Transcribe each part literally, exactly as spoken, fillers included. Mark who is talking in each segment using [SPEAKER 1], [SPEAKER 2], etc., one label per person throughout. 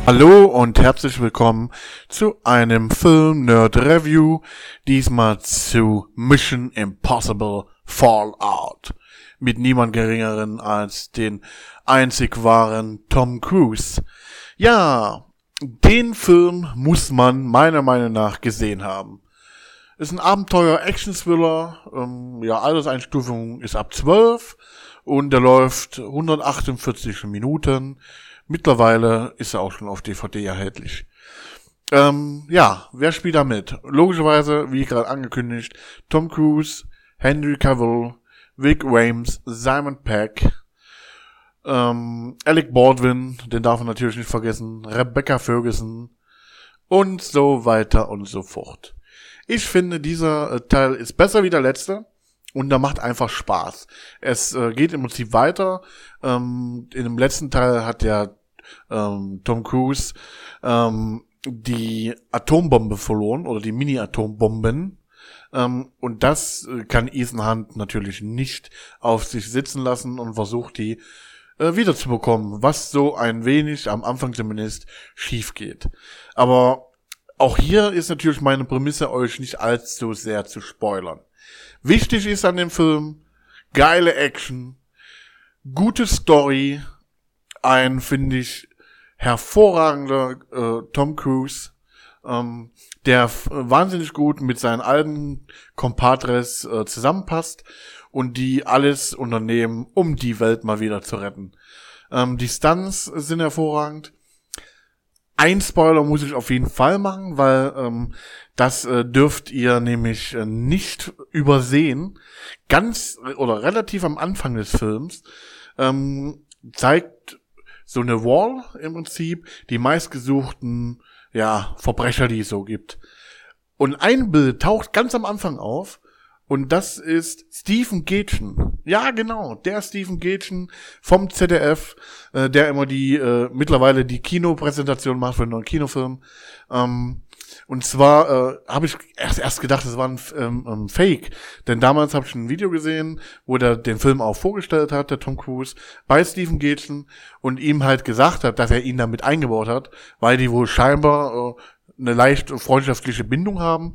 [SPEAKER 1] Hallo und herzlich willkommen zu einem Film-Nerd-Review, diesmal zu Mission Impossible Fallout, mit niemand geringeren als den einzig wahren Tom Cruise. Ja, den Film muss man meiner Meinung nach gesehen haben. Ist ein Abenteuer-Action-Thriller, ähm, ja, Alterseinstufung ist ab zwölf und der läuft hundertachtundvierzig Minuten. Mittlerweile ist er auch schon auf D V D erhältlich. Ähm, ja, wer spielt da mit? Logischerweise, wie gerade angekündigt, Tom Cruise, Henry Cavill, Vic Rames, Simon Pegg, ähm, Alec Baldwin, den darf man natürlich nicht vergessen, Rebecca Ferguson und so weiter und so fort. Ich finde, dieser äh, Teil ist besser wie der letzte. Und da macht einfach Spaß. Es äh, geht im Prinzip weiter. Ähm, in dem letzten Teil hat ja ähm, Tom Cruise ähm, die Atombombe verloren oder die Mini-Atombomben. Ähm, und das äh, kann Ethan Hunt natürlich nicht auf sich sitzen lassen und versucht, die äh, wiederzubekommen, was so ein wenig, am Anfang zumindest, schief geht. Aber auch hier ist natürlich meine Prämisse, euch nicht allzu sehr zu spoilern. Wichtig ist an dem Film, geile Action, gute Story, ein, finde ich, hervorragender äh, Tom Cruise, ähm, der f- wahnsinnig gut mit seinen alten Compadres äh, zusammenpasst und die alles unternehmen, um die Welt mal wieder zu retten. Ähm, die Stunts sind hervorragend. Ein Spoiler muss ich auf jeden Fall machen, weil ähm, das äh, dürft ihr nämlich äh, nicht übersehen. Ganz oder relativ am Anfang des Films ähm, zeigt so eine Wall im Prinzip die meistgesuchten ja Verbrecher, die es so gibt. Und ein Bild taucht ganz am Anfang auf. Und das ist Stephen Gätchen. Ja, genau, der Stephen Gätchen vom Z D F, äh, der immer die, äh, mittlerweile die Kinopräsentation macht für einen neuen Kinofilm. Ähm, und zwar äh, habe ich erst, erst gedacht, das war ein ähm, ähm, Fake. Denn damals habe ich ein Video gesehen, wo der den Film auch vorgestellt hat, der Tom Cruise, bei Stephen Gätchen und ihm halt gesagt hat, dass er ihn damit eingebaut hat, weil die wohl scheinbar äh, eine leicht freundschaftliche Bindung haben.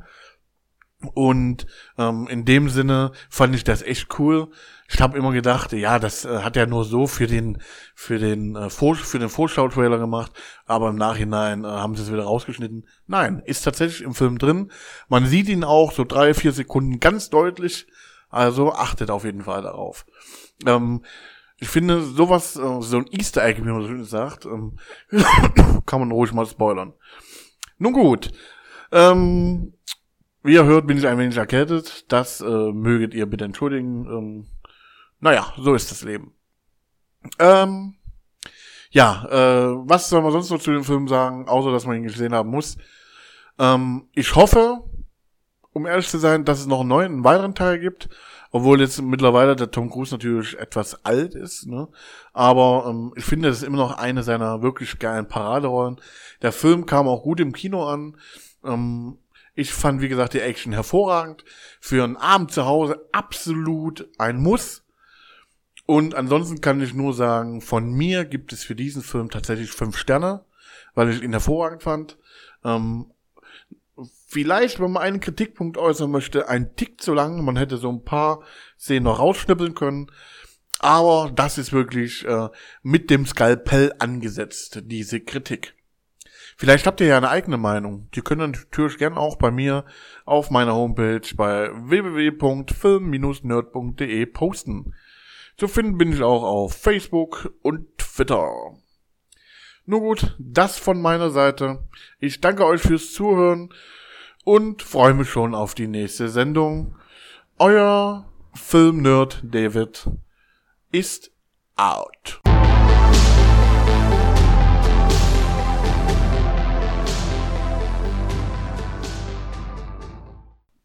[SPEAKER 1] Und ähm, in dem Sinne fand ich das echt cool. Ich habe immer gedacht, ja, das äh, hat er nur so für den für den äh, Vor- für den Vorschau-Trailer gemacht, aber im Nachhinein äh, haben sie es wieder rausgeschnitten. Nein, ist tatsächlich im Film drin. Man sieht ihn auch so drei, vier Sekunden ganz deutlich. Also achtet auf jeden Fall darauf. Ähm, ich finde sowas, äh, so ein Easter Egg, wie man so schön sagt, ähm, kann man ruhig mal spoilern. Nun gut. Ähm, Wie ihr hört, bin ich ein wenig erkältet. Das äh, möget ihr bitte entschuldigen. Ähm, naja, so ist das Leben. Ähm, ja, äh, was soll man sonst noch zu dem Film sagen, außer dass man ihn gesehen haben muss? Ähm, ich hoffe, um ehrlich zu sein, dass es noch einen neuen, einen weiteren Teil gibt. Obwohl jetzt mittlerweile der Tom Cruise natürlich etwas alt ist. Ne? Aber ähm, ich finde, das ist immer noch eine seiner wirklich geilen Paraderollen. Der Film kam auch gut im Kino an. Ähm, Ich fand, wie gesagt, die Action hervorragend. Für einen Abend zu Hause absolut ein Muss. Und ansonsten kann ich nur sagen, von mir gibt es für diesen Film tatsächlich fünf Sterne, weil ich ihn hervorragend fand. Ähm, vielleicht, wenn man einen Kritikpunkt äußern möchte, ein Tick zu lang. Man hätte so ein paar Szenen noch rausschnippeln können. Aber das ist wirklich äh, mit dem Skalpell angesetzt, diese Kritik. Vielleicht habt ihr ja eine eigene Meinung. Die könnt ihr natürlich gerne auch bei mir auf meiner Homepage bei w w w punkt film dash nerd punkt d e posten. Zu finden bin ich auch auf Facebook und Twitter. Nur gut, das von meiner Seite. Ich danke euch fürs Zuhören und freue mich schon auf die nächste Sendung. Euer Film-Nerd David ist out.